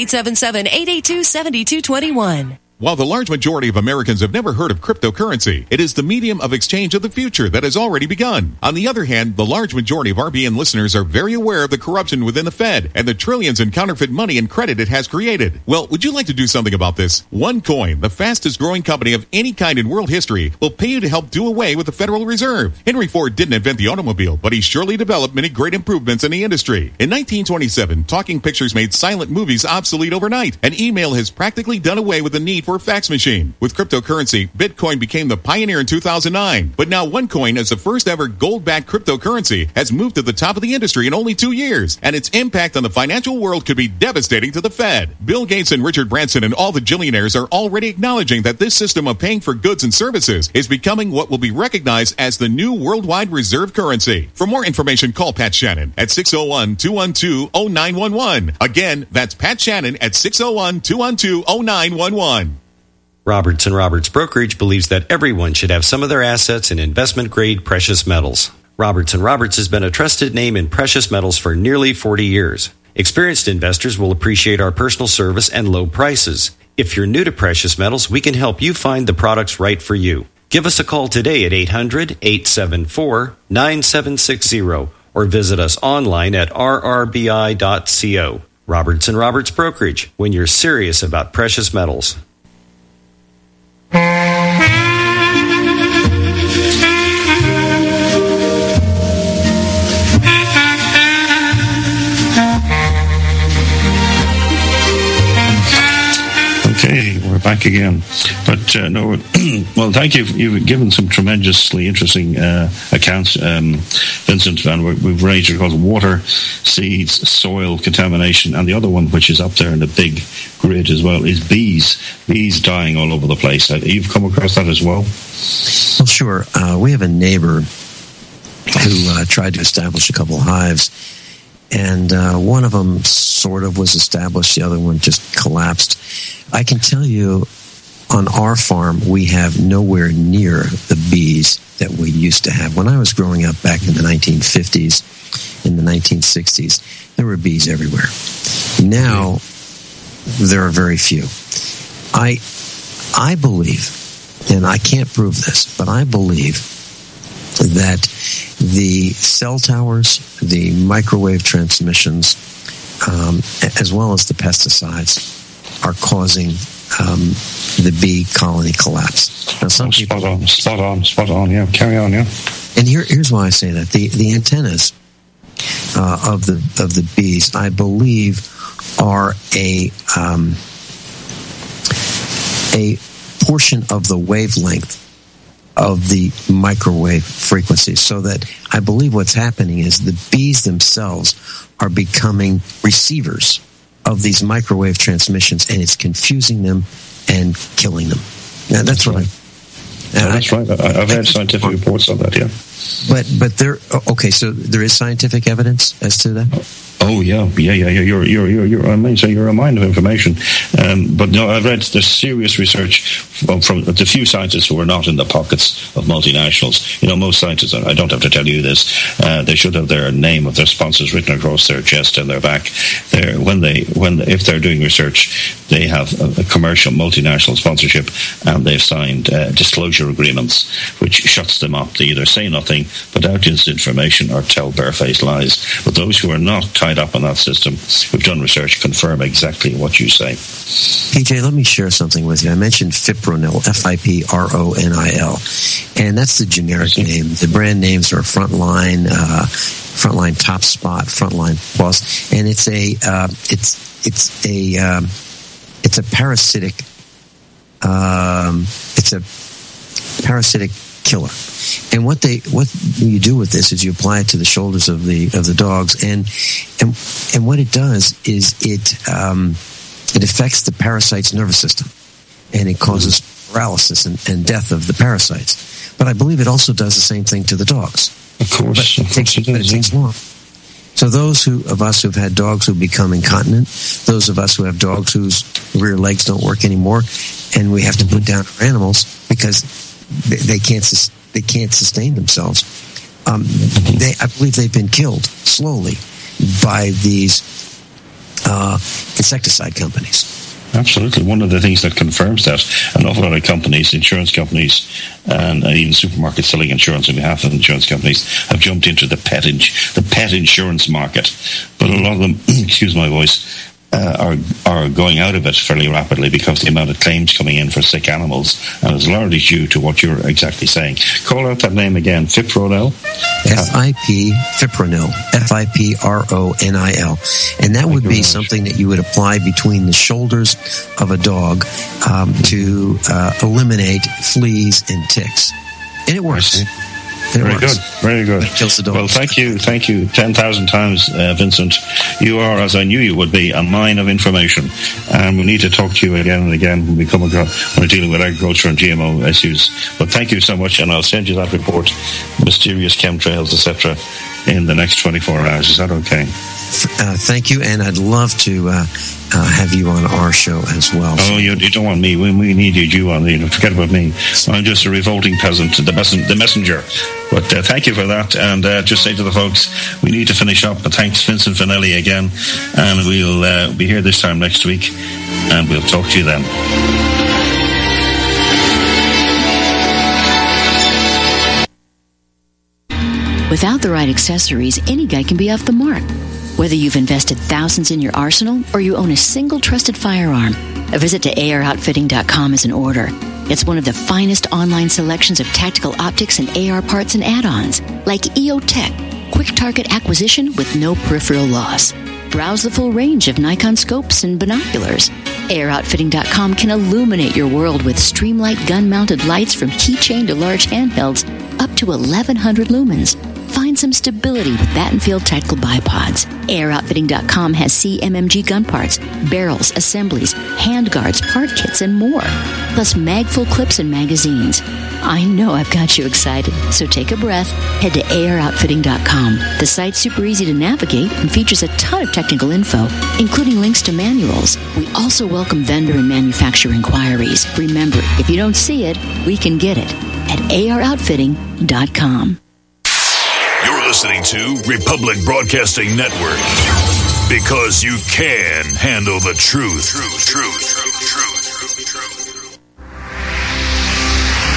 877-882-7221. While the large majority of Americans have never heard of cryptocurrency, it is the medium of exchange of the future that has already begun. On the other hand, the large majority of RBN listeners are very aware of the corruption within the Fed and the trillions in counterfeit money and credit it has created. Well, would you like to do something about this? OneCoin, the fastest growing company of any kind in world history, will pay you to help do away with the Federal Reserve. Henry Ford didn't invent the automobile, but he surely developed many great improvements in the industry. In 1927, talking pictures made silent movies obsolete overnight, and email has practically done away with the need for a fax machine. With cryptocurrency, Bitcoin became the pioneer in 2009. But now OneCoin, as the first ever gold-backed cryptocurrency, has moved to the top of the industry in only 2 years. And its impact on the financial world could be devastating to the Fed. Bill Gates and Richard Branson and all the billionaires are already acknowledging that this system of paying for goods and services is becoming what will be recognized as the new worldwide reserve currency. For more information, call Pat Shannon at 601-212-0911. Again, that's Pat Shannon at 601-212-0911. Roberts & Roberts Brokerage believes that everyone should have some of their assets in investment-grade precious metals. Roberts & Roberts has been a trusted name in precious metals for nearly 40 years. Experienced investors will appreciate our personal service and low prices. If you're new to precious metals, we can help you find the products right for you. Give us a call today at 800-874-9760 or visit us online at rrbi.co. Roberts & Roberts Brokerage, when you're serious about precious metals. Okay, we're back again. But no, well, thank you. You've given some tremendously interesting accounts, Vincent, and we've raised it called water, seeds, soil contamination, and the other one, which is up there in the big grid as well, is bees. Bees dying all over the place. You've come across that as well? Well, sure. We have a neighbor who tried to establish a couple of hives, and one of them sort of was established, the other one just collapsed. I can tell you, on our farm, we have nowhere near the bees that we used to have. When I was growing up back in the 1950s, in the 1960s, there were bees everywhere. Now, there are very few. I believe, and I can't prove this, but I believe that the cell towers, the microwave transmissions, as well as the pesticides, are causing the bee colony collapse. Now, some people, spot on. Yeah, carry on. Yeah. And here's why I say that: the antennas of the bees, I believe, are a portion of the wavelength of the microwave frequency. So that I believe what's happening is the bees themselves are becoming receivers of these microwave transmissions, and it's confusing them and killing them. Now, that's what that's right. I've had scientific reports on that, yeah. But there, okay, so there is scientific evidence as to that? Oh yeah. You're I mean, so you're a mine of information. But no, I've read the serious research from the few scientists who are not in the pockets of multinationals. You know, most scientists, I don't have to tell you this, they should have their name of their sponsors written across their chest and their back. If they're doing research, they have a commercial multinational sponsorship, and they've signed disclosure agreements, which shuts them up. They either say nothing, put out information, or tell barefaced lies. But those who are not tied up in that system, who've done research, confirm exactly what you say. PJ, let me share something with you. I mentioned Fipronil, Fipronil, and that's the generic name. The brand names are Frontline, Frontline Top Spot, Frontline Plus, and it's a parasitic killer. And what you do with this is you apply it to the shoulders of the dogs, and what it does is it affects the parasite's nervous system, and it causes paralysis and death of the parasites. But I believe it also does the same thing to the dogs. Of course, but it takes long. So those of us who've had dogs who become incontinent, those of us who have dogs whose rear legs don't work anymore, and we have to put down our animals because they can't sustain themselves. I believe they've been killed slowly by these insecticide companies. Absolutely. One of the things that confirms that, an awful lot of companies, insurance companies, and even supermarkets selling insurance on behalf of insurance companies have jumped into the pet insurance market. But a lot of them, excuse my voice, are going out of it fairly rapidly because the amount of claims coming in for sick animals, and it's largely due to what you're exactly saying. Call out that name again, Fipronil. Fipronil, Fipronil, and that would be something that you would apply between the shoulders of a dog to eliminate fleas and ticks, and it works. Very good. It kills the dogs. Well, thank you 10,000 times, Vincent. You are, as I knew you would be, a mine of information, and we need to talk to you again and again when we're dealing with agriculture and GMO issues. But thank you so much, and I'll send you that report, mysterious chemtrails, etc., in the next 24 hours. Is that okay? Thank you, and I'd love to have you on our show as well. Oh, you don't want me. We needed you on. Forget about me. I'm just a revolting peasant, the messenger. But thank you for that, and just say to the folks, we need to finish up. But thanks, Vincent Finelli, again, and we'll be here this time next week, and we'll talk to you then. Without the right accessories, any guy can be off the mark. Whether you've invested thousands in your arsenal or you own a single trusted firearm, a visit to AROutfitting.com is in order. It's one of the finest online selections of tactical optics and AR parts and add-ons, like EOTech, quick target acquisition with no peripheral loss. Browse the full range of Nikon scopes and binoculars. AROutfitting.com can illuminate your world with Streamlight gun-mounted lights from keychain to large handhelds, up to 1,100 lumens. Find some stability with Battenfield tactical bipods. AirOutfitting.com has CMMG gun parts, barrels, assemblies, handguards, part kits, and more. Plus mag-full clips and magazines. I know I've got you excited, so take a breath. Head to AirOutfitting.com. The site's super easy to navigate and features a ton of technical info, including links to manuals. We also welcome vendor and manufacturer inquiries. Remember, if you don't see it, we can get it at AirOutfitting.com. You're listening to Republic Broadcasting Network, because you can handle the truth.